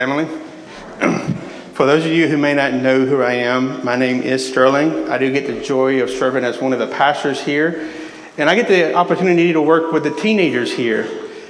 Family. For those of you who may not know who I am, my name is Sterling. I do get the joy of serving as one of the pastors here, and I get the opportunity to work with the teenagers here.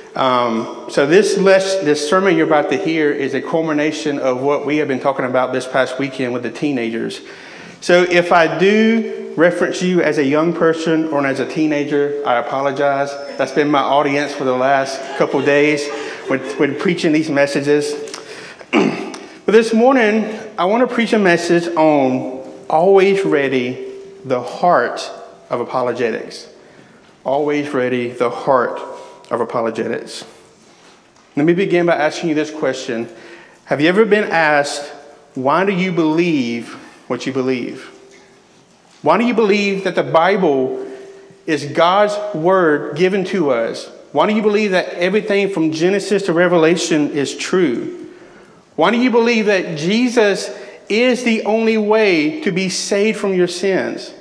So this sermon you're about to hear is a culmination of what we have been talking about this past weekend with the teenagers. So if I do reference you as a young person or as a teenager, I apologize. That's been my audience for the last couple of days when preaching these messages. But this morning, I want to preach a message on always ready, the heart of apologetics. Always ready, the heart of apologetics. Let me begin by asking you this question. Have you ever been asked, why do you believe what you believe? Why do you believe that the Bible is God's word given to us? Why do you believe that everything from Genesis to Revelation is true? Why do you believe that Jesus is the only way to be saved from your sins?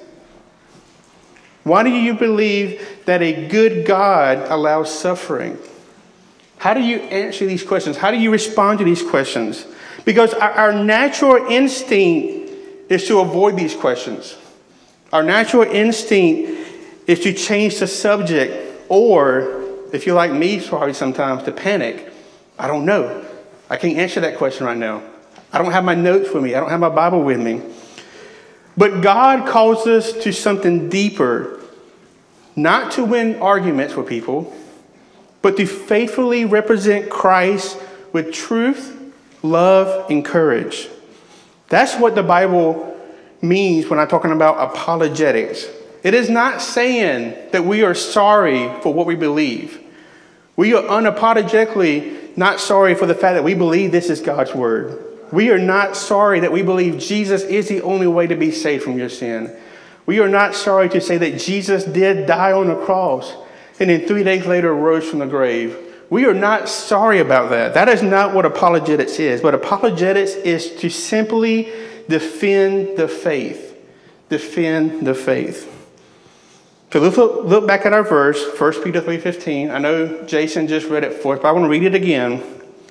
Why do you believe that a good God allows suffering? How do you answer these questions? How do you respond to these questions? Because our natural instinct is to avoid these questions. Our natural instinct is to change the subject, or, if you're like me, probably sometimes, to panic. I don't know. I can't answer that question right now. I don't have my notes with me. I don't have my Bible with me. But God calls us to something deeper, not to win arguments with people, but to faithfully represent Christ with truth, love, and courage. That's what the Bible means when I'm talking about apologetics. It is not saying that we are sorry for what we believe. We are unapologetically not sorry for the fact that we believe this is God's word. We are not sorry that we believe Jesus is the only way to be saved from your sin. We are not sorry to say that Jesus did die on the cross and then 3 days later rose from the grave. We are not sorry about that. That is not what apologetics is. But apologetics is to simply defend the faith. Defend the faith. So let's look back at our verse, 1 Peter 3:15. I know Jason just read it for us, but I want to read it again.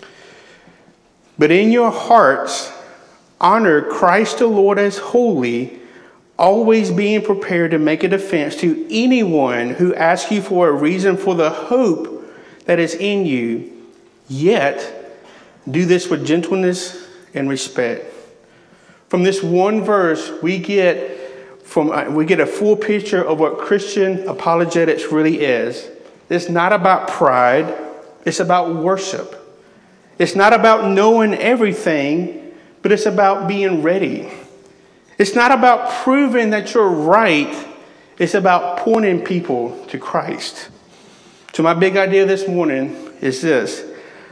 But in your hearts, honor Christ the Lord as holy, always being prepared to make a defense to anyone who asks you for a reason for the hope that is in you. Yet, do this with gentleness and respect. From this one verse, we get a full picture of what Christian apologetics really is. It's not about pride. It's about worship. It's not about knowing everything, but it's about being ready. It's not about proving that you're right. It's about pointing people to Christ. So my big idea this morning is this.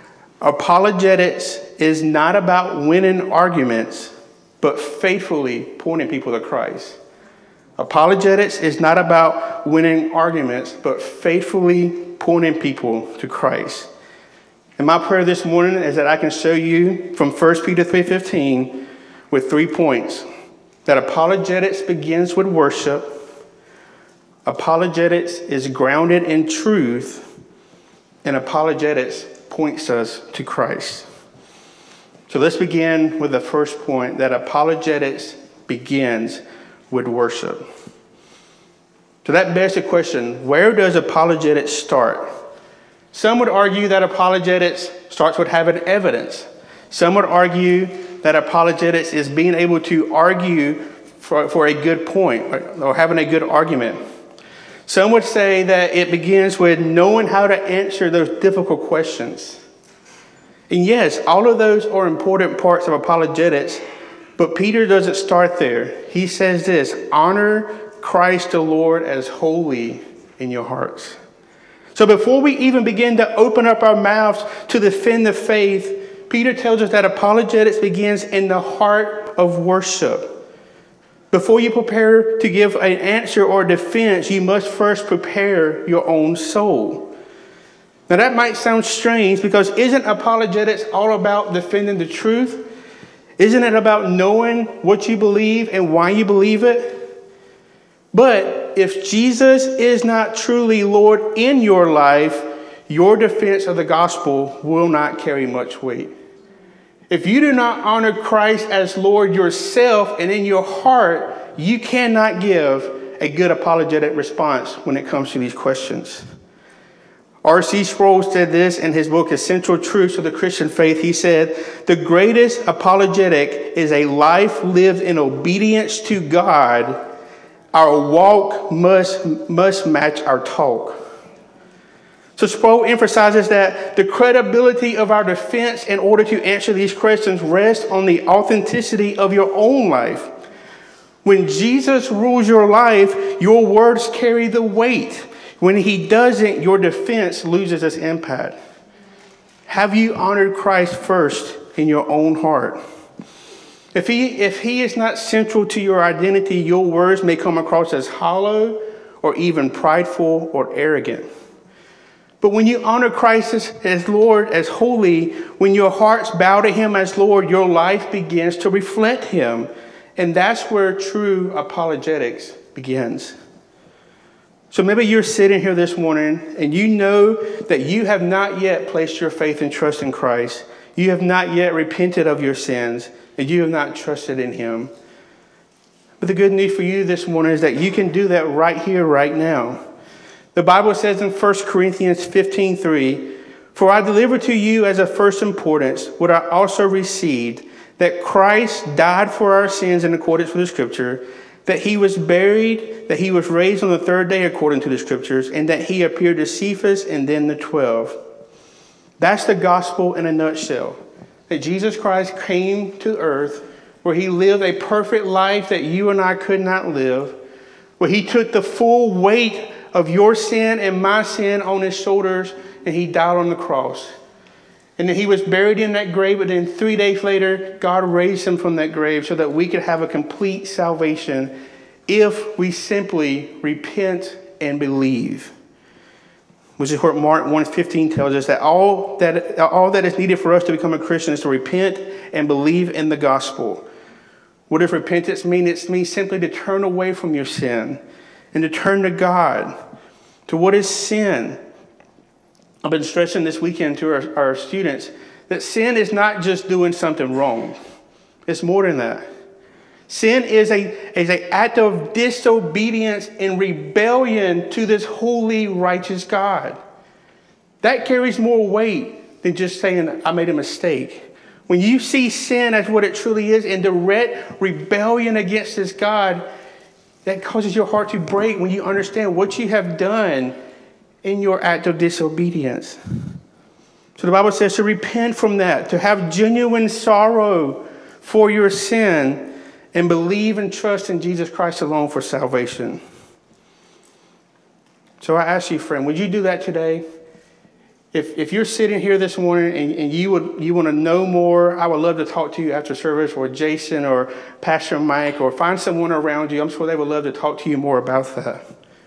Apologetics is not about winning arguments, but faithfully pointing people to Christ. Apologetics is not about winning arguments, but faithfully pointing people to Christ. And my prayer this morning is that I can show you from 1 Peter 3:15 with 3 points. That apologetics begins with worship. Apologetics is grounded in truth. And apologetics points us to Christ. So let's begin with the first point, that apologetics begins with worship. So that begs the question, where does apologetics start? Some would argue that apologetics starts with having evidence. Some would argue that apologetics is being able to argue for a good point or having a good argument. Some would say that it begins with knowing how to answer those difficult questions. And yes, all of those are important parts of apologetics, but Peter doesn't start there. He says this, honor Christ the Lord as holy in your hearts. So before we even begin to open up our mouths to defend the faith, Peter tells us that apologetics begins in the heart of worship. Before you prepare to give an answer or defense, you must first prepare your own soul. Now that might sound strange because isn't apologetics all about defending the truth? Isn't it about knowing what you believe and why you believe it? But if Jesus is not truly Lord in your life, your defense of the gospel will not carry much weight. If you do not honor Christ as Lord yourself and in your heart, you cannot give a good apologetic response when it comes to these questions. R.C. Sproul said this in his book, Essential Truths of the Christian Faith. He said, the greatest apologetic is a life lived in obedience to God. Our walk must match our talk. So Sproul emphasizes that the credibility of our defense in order to answer these questions rests on the authenticity of your own life. When Jesus rules your life, your words carry the weight. When he doesn't, your defense loses its impact. Have you honored Christ first in your own heart? If he is not central to your identity, your words may come across as hollow or even prideful or arrogant. But when you honor Christ as Lord, as holy, when your hearts bow to him as Lord, your life begins to reflect him. And that's where true apologetics begins. So maybe you're sitting here this morning and you know that you have not yet placed your faith and trust in Christ. You have not yet repented of your sins and you have not trusted in him. But the good news for you this morning is that you can do that right here, right now. The Bible says in 1 Corinthians 15:3, for I delivered to you as of first importance what I also received, that Christ died for our sins in accordance with the Scripture, that he was buried, that he was raised on the third day according to the Scriptures, and that he appeared to Cephas and then the 12. That's the gospel in a nutshell. That Jesus Christ came to earth where he lived a perfect life that you and I could not live, where he took the full weight of your sin and my sin on his shoulders, and he died on the cross. And then he was buried in that grave, but then 3 days later, God raised him from that grave so that we could have a complete salvation if we simply repent and believe. Which is what Mark 1:15 tells us, that all that is needed for us to become a Christian is to repent and believe in the gospel. What does repentance mean? It means simply to turn away from your sin and to turn to God. To what is sin? I've been stressing this weekend to our students that sin is not just doing something wrong. It's more than that. Sin is an act of disobedience and rebellion to this holy, righteous God. That carries more weight than just saying, I made a mistake. When you see sin as what it truly is, in direct rebellion against this God, that causes your heart to break when you understand what you have done in your act of disobedience. So the Bible says to repent from that, to have genuine sorrow for your sin, and believe and trust in Jesus Christ alone for salvation. So I ask you, friend, would you do that today? If you're sitting here this morning and you want to know more, I would love to talk to you after service, or Jason or Pastor Mike, or find someone around you. I'm sure they would love to talk to you more about that.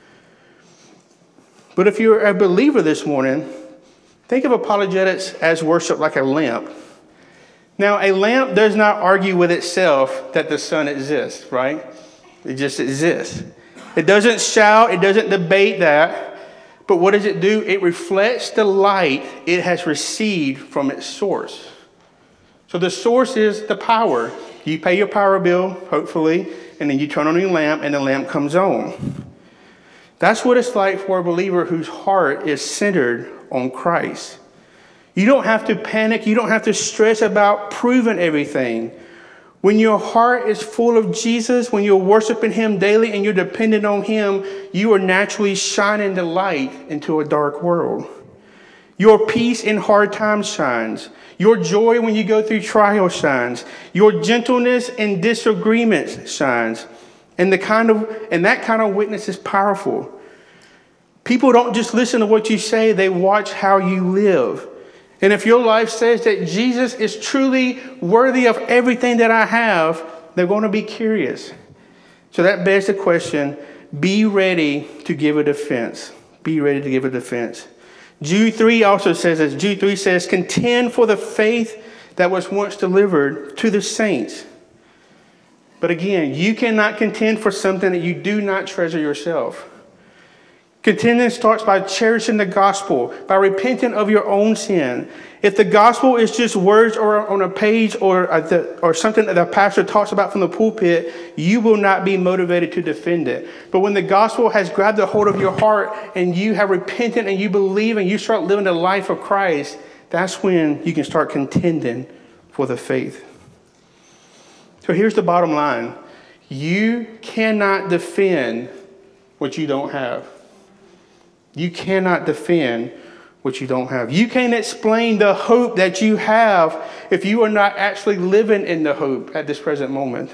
But if you're a believer this morning, think of apologetics as worship like a lamp. Now, a lamp does not argue with itself that the sun exists, right? It just exists. It doesn't shout. It doesn't debate that. But what does it do? It reflects the light it has received from its source. So the source is the power. You pay your power bill, hopefully, and then you turn on your lamp and the lamp comes on. That's what it's like for a believer whose heart is centered on Christ. You don't have to panic. You don't have to stress about proving everything. When your heart is full of Jesus, when you're worshiping him daily and you're dependent on him, you are naturally shining the light into a dark world. Your peace in hard times shines. Your joy when you go through trials shines. Your gentleness in disagreements shines. And that kind of witness is powerful. People don't just listen to what you say, they watch how you live. And if your life says that Jesus is truly worthy of everything that I have, they're going to be curious. So that begs the question, be ready to give a defense. Be ready to give a defense. Jude 3 also says this. Jude 3 says, contend for the faith that was once delivered to the saints. But again, you cannot contend for something that you do not treasure yourself. Contentment starts by cherishing the gospel, by repenting of your own sin. If the gospel is just words or on a page or something that the pastor talks about from the pulpit, you will not be motivated to defend it. But when the gospel has grabbed a hold of your heart and you have repented and you believe and you start living the life of Christ, that's when you can start contending for the faith. So here's the bottom line. You cannot defend what you don't have. You cannot defend what you don't have. You can't explain the hope that you have if you are not actually living in the hope at this present moment.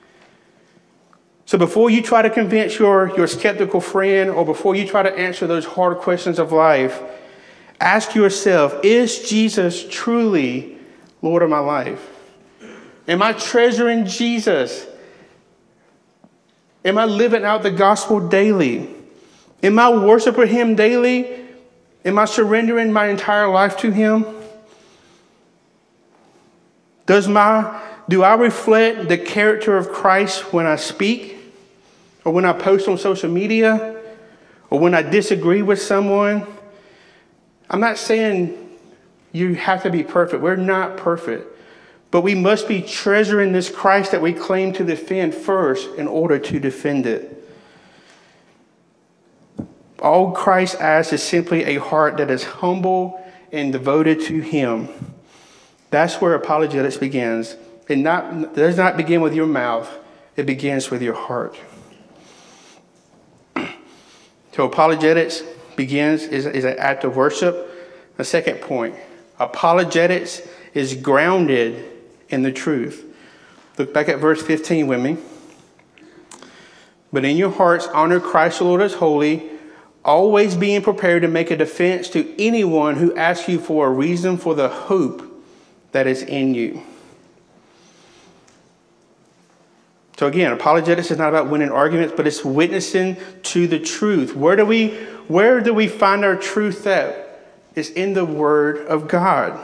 So before you try to convince your skeptical friend or before you try to answer those hard questions of life, ask yourself, is Jesus truly Lord of my life? Am I treasuring Jesus? Am I living out the gospel daily? Am I worshiping him daily? Am I surrendering my entire life to him? Do I reflect the character of Christ when I speak? Or when I post on social media? Or when I disagree with someone? I'm not saying you have to be perfect. We're not perfect. But we must be treasuring this Christ that we claim to defend first in order to defend it. All Christ asks is simply a heart that is humble and devoted to him. That's where apologetics begins. It does not begin with your mouth. It begins with your heart. So apologetics is an act of worship. The second point, apologetics is grounded in the truth. Look back at verse 15 with me. But in your hearts, honor Christ the Lord as holy, always being prepared to make a defense to anyone who asks you for a reason for the hope that is in you. So again, apologetics is not about winning arguments, but it's witnessing to the truth. Where do we find our truth at? It's in the Word of God.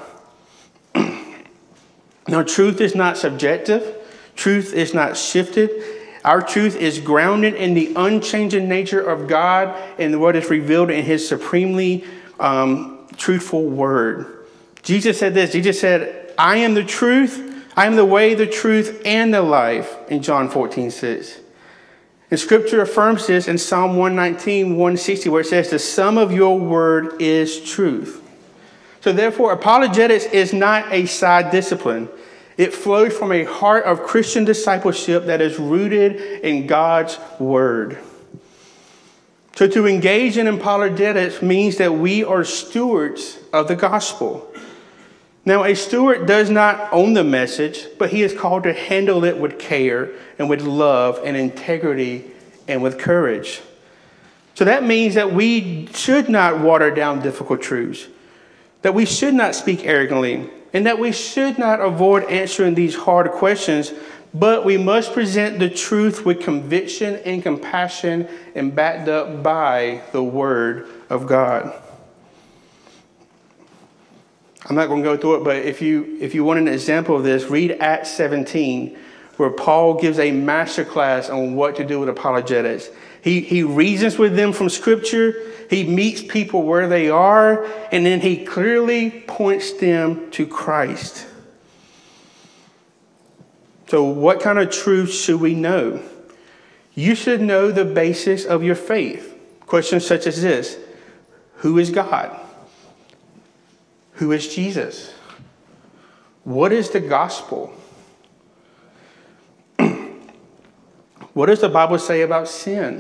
Now, truth is not subjective. Truth is not shifted. Our truth is grounded in the unchanging nature of God and what is revealed in his supremely truthful word. Jesus said this. Jesus said, I am the truth. I am the way, the truth, and the life in John 14:6. And scripture affirms this in Psalm 119, 160, where it says, the sum of your word is truth. So therefore, apologetics is not a side discipline. It flows from a heart of Christian discipleship that is rooted in God's word. So to engage in apologetics means that we are stewards of the gospel. Now, a steward does not own the message, but he is called to handle it with care and with love and integrity and with courage. So that means that we should not water down difficult truths, that we should not speak arrogantly, and that we should not avoid answering these hard questions, but we must present the truth with conviction and compassion and backed up by the Word of God. I'm not going to go through it, but if you want an example of this, read Acts 17, where Paul gives a masterclass on what to do with apologetics. He reasons with them from Scripture. He meets people where they are, and then he clearly points them to Christ. So what kind of truth should we know? You should know the basis of your faith. Questions such as this: who is God? Who is Jesus? What is the gospel? What does the Bible say about sin?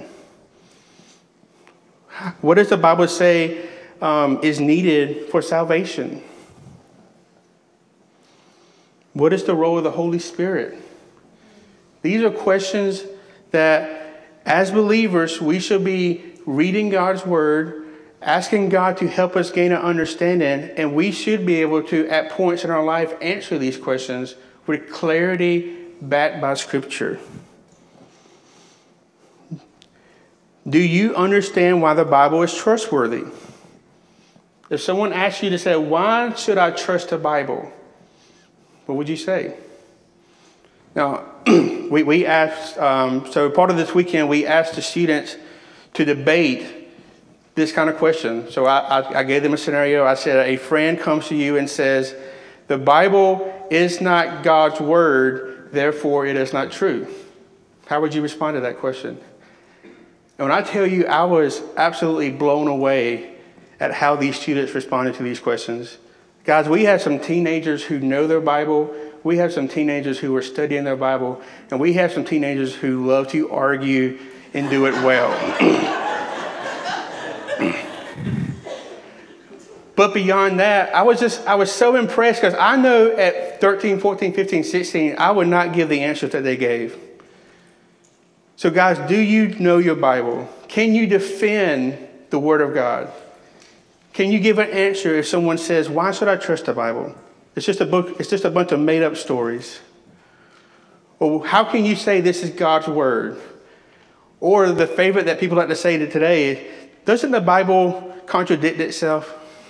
What does the Bible say is needed for salvation? What is the role of the Holy Spirit? These are questions that, as believers, we should be reading God's word, asking God to help us gain an understanding, and we should be able to, at points in our life, answer these questions with clarity backed by Scripture. Do you understand why the Bible is trustworthy? If someone asks you to say, why should I trust the Bible? What would you say? Now, we asked, so part of this weekend, we asked the students to debate this kind of question. So I gave them a scenario. I said, a friend comes to you and says, the Bible is not God's word, therefore it is not true. How would you respond to that question? And when I tell you, I was absolutely blown away at how these students responded to these questions. Guys, we have some teenagers who know their Bible. We have some teenagers who are studying their Bible. And we have some teenagers who love to argue and do it well. But beyond that, I was so impressed because I know at 13, 14, 15, 16, I would not give the answers that they gave. So guys, do you know your Bible? Can you defend the Word of God? Can you give an answer if someone says, why should I trust the Bible? It's just a book. It's just a bunch of made up stories. Or how can you say this is God's word? Or the favorite that people like to say today, doesn't the Bible contradict itself?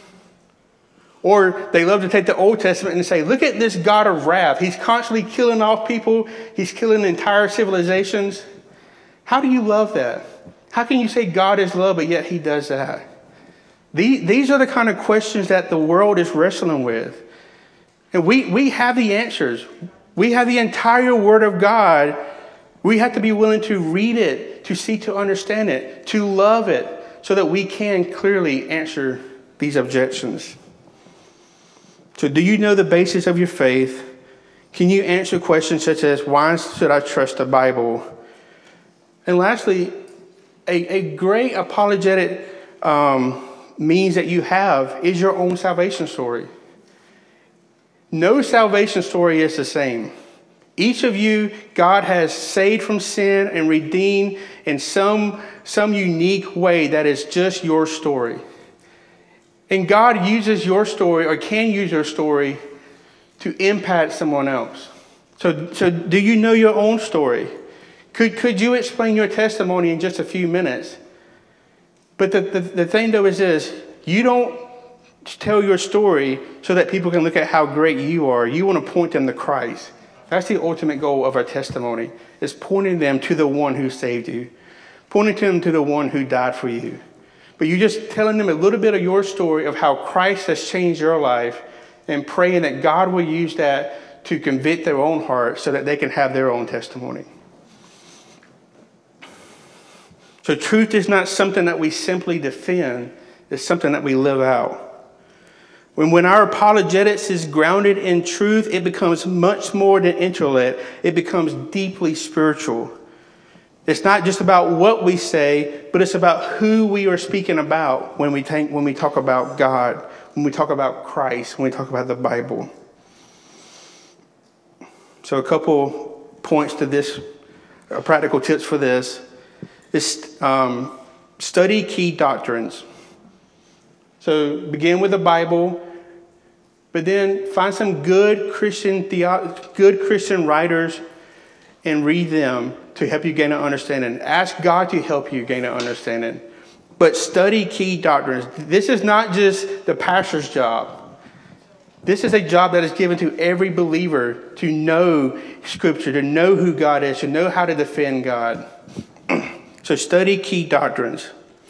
Or they love to take the Old Testament and say, look at this God of wrath. He's constantly killing off people. He's killing entire civilizations. How do you love that? How can you say God is love, but yet he does that? These are the kind of questions that the world is wrestling with. And we have the answers. We have the entire Word of God. We have to be willing to read it, to seek to understand it, to love it, so that we can clearly answer these objections. So do you know the basis of your faith? Can you answer questions such as, why should I trust the Bible? And lastly, a great apologetic means that you have is your own salvation story. No salvation story is the same. Each of you, God has saved from sin and redeemed in some unique way that is just your story. And God uses your story, or can use your story, to impact someone else. So do you know your own story? Could you explain your testimony in just a few minutes? But the thing, though, is this. You don't tell your story so that people can look at how great you are. You want to point them to Christ. That's the ultimate goal of our testimony, is pointing them to the one who saved you, pointing them to the one who died for you. But you're just telling them a little bit of your story of how Christ has changed your life, and praying that God will use that to convict their own heart so that they can have their own testimony. So truth is not something that we simply defend. It's something that we live out. When our apologetics is grounded in truth, it becomes much more than intellect. It becomes deeply spiritual. It's not just about what we say, but it's about who we are speaking about when we talk about God, when we talk about Christ, when we talk about the Bible. So a couple points to this, practical tips for this. Is study key doctrines. So begin with the Bible, but then find some good Christian writers and read them to help you gain an understanding. Ask God to help you gain an understanding. But study key doctrines. This is not just the pastor's job. This is a job that is given to every believer to know Scripture, to know who God is, to know how to defend God. So study key doctrines.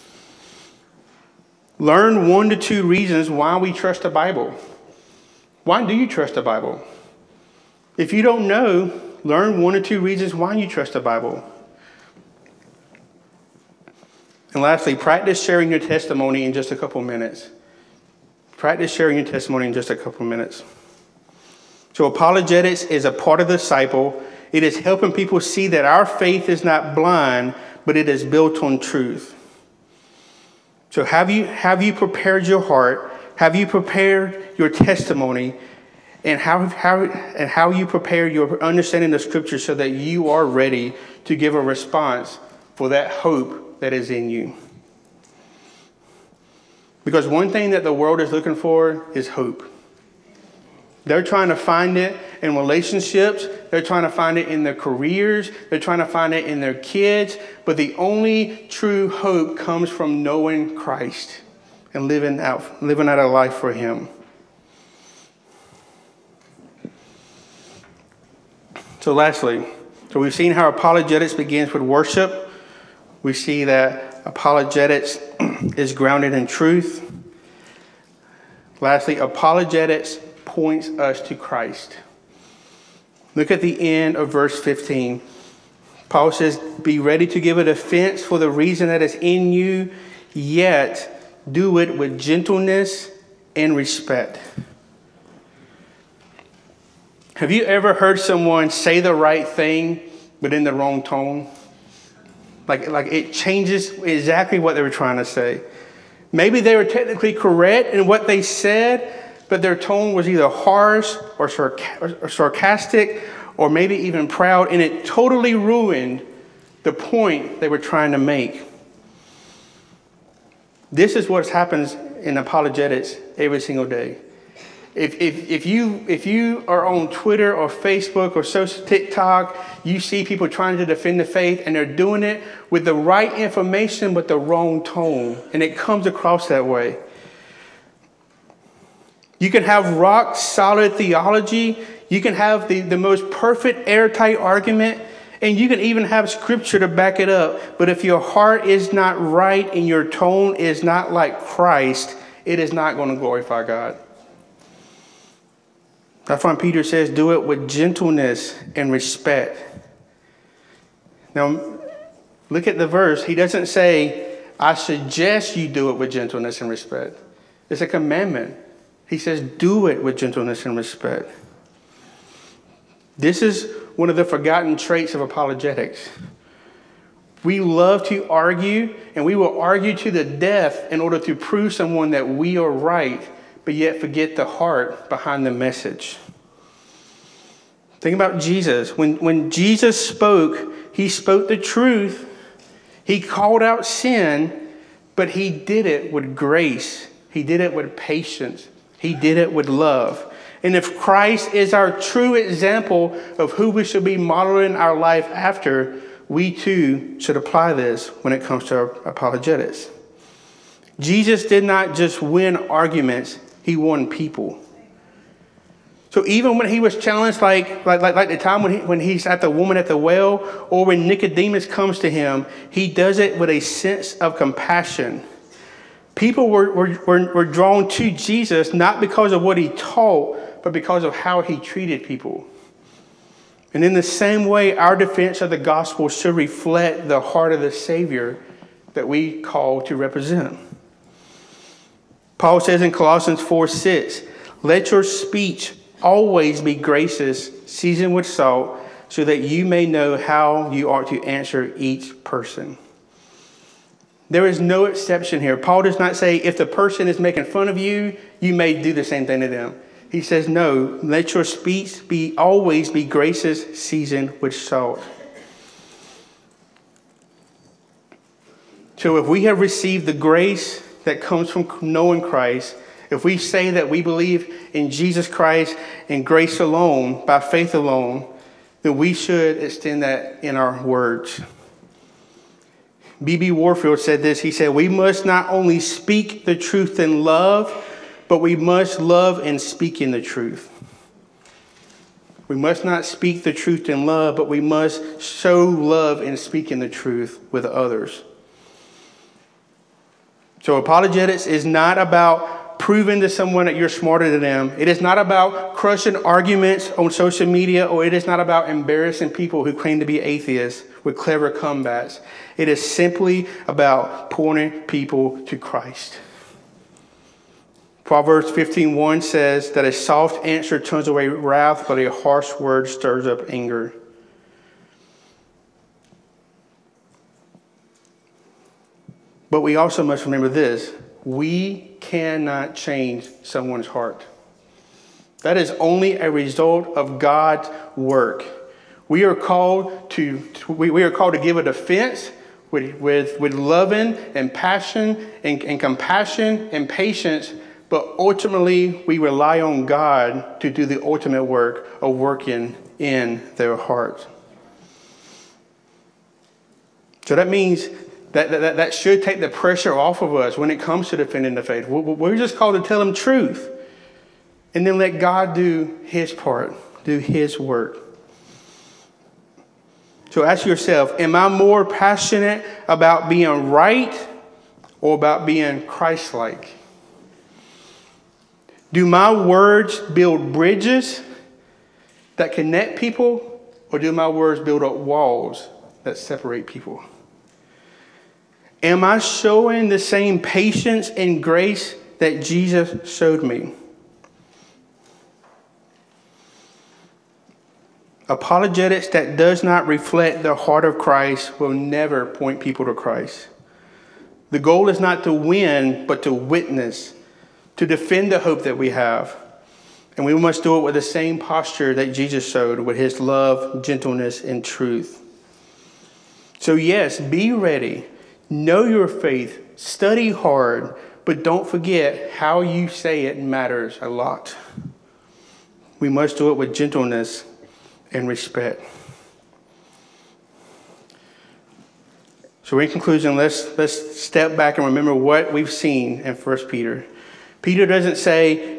Learn 1 to 2 reasons why we trust the Bible. Why do you trust the Bible? If you don't know, learn 1 or 2 reasons why you trust the Bible. And lastly, practice sharing your testimony in just a couple minutes. Practice sharing your testimony in just a couple minutes. So apologetics is a part of the disciple. It is helping people see that our faith is not blind, but it is built on truth. So have you prepared your heart? Have you prepared your testimony? And how you prepare your understanding of Scripture so that you are ready to give a response for that hope that is in you? Because one thing that the world is looking for is hope. They're trying to find it in relationships. They're trying to find it in their careers. They're trying to find it in their kids. But the only true hope comes from knowing Christ and living out a life for Him. So lastly, we've seen how apologetics begins with worship. We see that apologetics is grounded in truth. Lastly, apologetics points us to Christ. Look at the end of verse 15. Paul says, be ready to give a defense for the reason that is in you, yet do it with gentleness and respect. Have you ever heard someone say the right thing, but in the wrong tone? Like it changes exactly what they were trying to say. Maybe they were technically correct in what they said, but their tone was either harsh or sarcastic or maybe even proud, and it totally ruined the point they were trying to make. This is what happens in apologetics every single day. If you are on Twitter or Facebook or social TikTok, you see people trying to defend the faith, and they're doing it with the right information but the wrong tone, and it comes across that way. You can have rock solid theology, you can have the most perfect airtight argument, and you can even have scripture to back it up. But if your heart is not right and your tone is not like Christ, it is not going to glorify God. That's why Peter says, do it with gentleness and respect. Now, look at the verse. He doesn't say, I suggest you do it with gentleness and respect. It's a commandment. He says, do it with gentleness and respect. This is one of the forgotten traits of apologetics. We love to argue, and we will argue to the death in order to prove someone that we are right, but yet forget the heart behind the message. Think about Jesus. When Jesus spoke, he spoke the truth. He called out sin, but he did it with grace. He did it with patience. He did it with love. And if Christ is our true example of who we should be modeling our life after, we too should apply this when it comes to apologetics. Jesus did not just win arguments, he won people. So even when he was challenged, like the time when he's at the woman at the well, or when Nicodemus comes to him, he does it with a sense of compassion. People were drawn to Jesus not because of what he taught, but because of how he treated people. And in the same way, our defense of the gospel should reflect the heart of the Savior that we call to represent. Paul says in Colossians 4:6, let your speech always be gracious, seasoned with salt, so that you may know how you ought to answer each person. There is no exception here. Paul does not say if the person is making fun of you, you may do the same thing to them. He says, no, let your speech always be gracious, seasoned with salt. So if we have received the grace that comes from knowing Christ, if we say that we believe in Jesus Christ and grace alone, by faith alone, then we should extend that in our words. B.B. Warfield said this. He said, we must not only speak the truth in love, but we must love in speaking the truth. We must not speak the truth in love, but we must show love in speaking the truth with others. So apologetics is not about proving to someone that you're smarter than them. It is not about crushing arguments on social media, or it is not about embarrassing people who claim to be atheists with clever comebacks. It is simply about pointing people to Christ. Proverbs 15:1 says that a soft answer turns away wrath, but a harsh word stirs up anger. But we also must remember this. We cannot change someone's heart. That is only a result of God's work. We are called to give a defense with loving and passion and compassion and patience, but ultimately we rely on God to do the ultimate work of working in their hearts. So that means that should take the pressure off of us when it comes to defending the faith. We're just called to tell them truth and then let God do his part, do his work. So ask yourself, am I more passionate about being right or about being Christ-like? Do my words build bridges that connect people, or do my words build up walls that separate people? Am I showing the same patience and grace that Jesus showed me? Apologetics that does not reflect the heart of Christ will never point people to Christ. The goal is not to win, but to witness, to defend the hope that we have. And we must do it with the same posture that Jesus showed, with his love, gentleness, and truth. So yes, be ready. Know your faith. Study hard. But don't forget, how you say it matters a lot. We must do it with gentleness and respect. So in conclusion, let's step back and remember what we've seen in 1 Peter. Peter does not say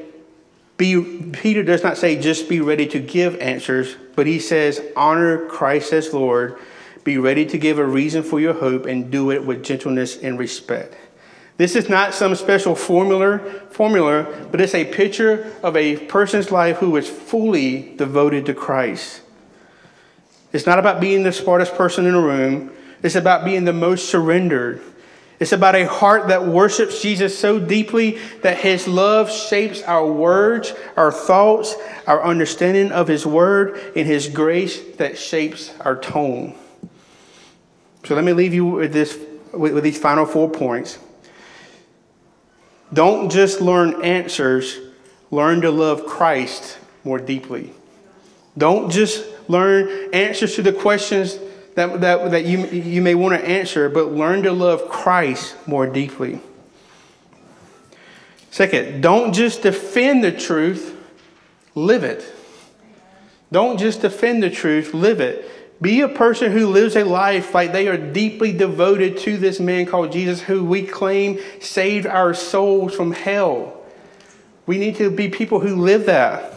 just be ready to give answers, but he says honor Christ as Lord, be ready to give a reason for your hope, and do it with gentleness and respect. This is not some special formula, but it's a picture of a person's life who is fully devoted to Christ. It's not about being the smartest person in the room. It's about being the most surrendered. It's about a heart that worships Jesus so deeply that his love shapes our words, our thoughts, our understanding of his word, and his grace that shapes our tone. So let me leave you with these final 4 points. Don't just learn answers, learn to love Christ more deeply. Don't just learn answers to the questions that you may want to answer, but learn to love Christ more deeply. Second, don't just defend the truth, live it. Don't just defend the truth, live it. Be a person who lives a life like they are deeply devoted to this man called Jesus, who we claim saved our souls from hell. We need to be people who live that.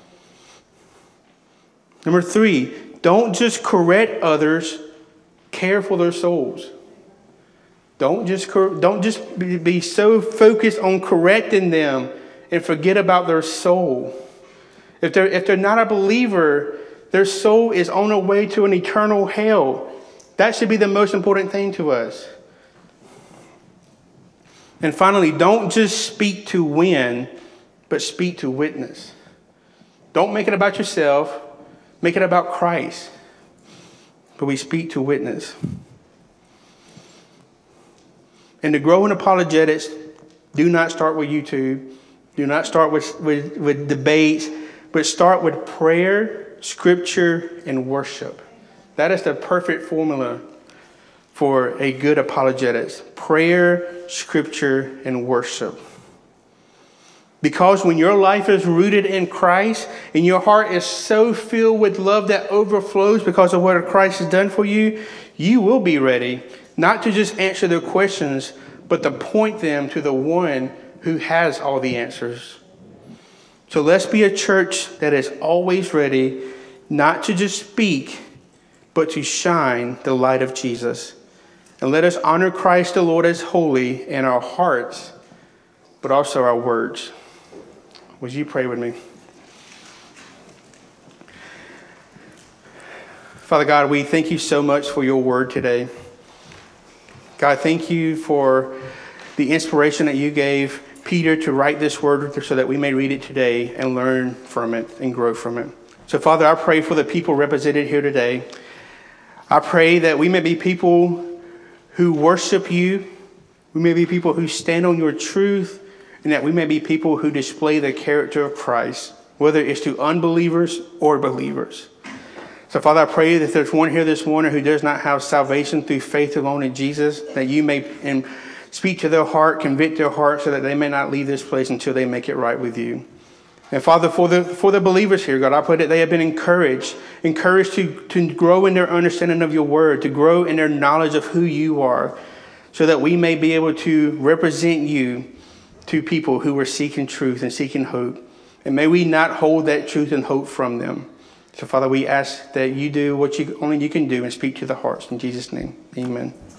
Number 3, don't just correct others, care for their souls. Don't just be so focused on correcting them and forget about their soul. If they're not a believer, their soul is on the way to an eternal hell. That should be the most important thing to us. And finally, don't just speak to win, but speak to witness. Don't make it about yourself. Make it about Christ. But we speak to witness. And to grow in apologetics, do not start with YouTube. Do not start with debates, but start with prayer, Scripture, and worship. That is the perfect formula for a good apologetics. Prayer, Scripture, and worship. Because when your life is rooted in Christ and your heart is so filled with love that overflows because of what Christ has done for you, you will be ready not to just answer their questions, but to point them to the one who has all the answers. So let's be a church that is always ready, not to just speak, but to shine the light of Jesus. And let us honor Christ the Lord as holy in our hearts, but also our words. Would you pray with me? Father God, we thank you so much for your word today. God, thank you for the inspiration that you gave Peter to write this word so that we may read it today and learn from it and grow from it. So, Father, I pray for the people represented here today. I pray that we may be people who worship you. We may be people who stand on your truth, and that we may be people who display the character of Christ, whether it's to unbelievers or believers. So, Father, I pray that if there's one here this morning who does not have salvation through faith alone in Jesus, that you may speak to their heart, convict their heart, so that they may not leave this place until they make it right with you. And Father, for the believers here, God, I pray that they have been encouraged to grow in their understanding of your word, to grow in their knowledge of who you are, so that we may be able to represent you to people who are seeking truth and seeking hope. And may we not hold that truth and hope from them. So, Father, we ask that you do what only you can do and speak to the hearts. In Jesus' name, amen.